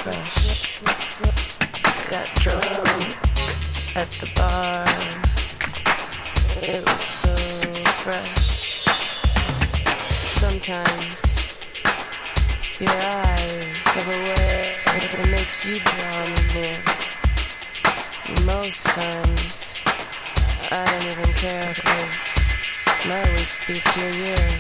fresh. Got drunk at the bar. It was so fresh. Sometimes your eyes have a way that makes you draw me near. Most times I don't even care, 'cause my week beats your year.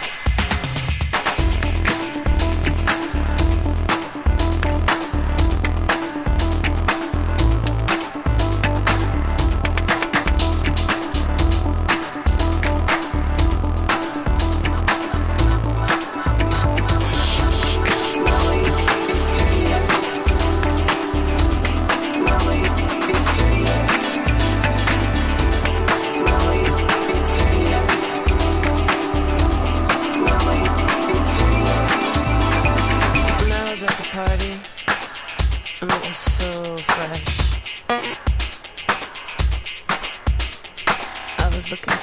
Party, and it was so fresh. I was looking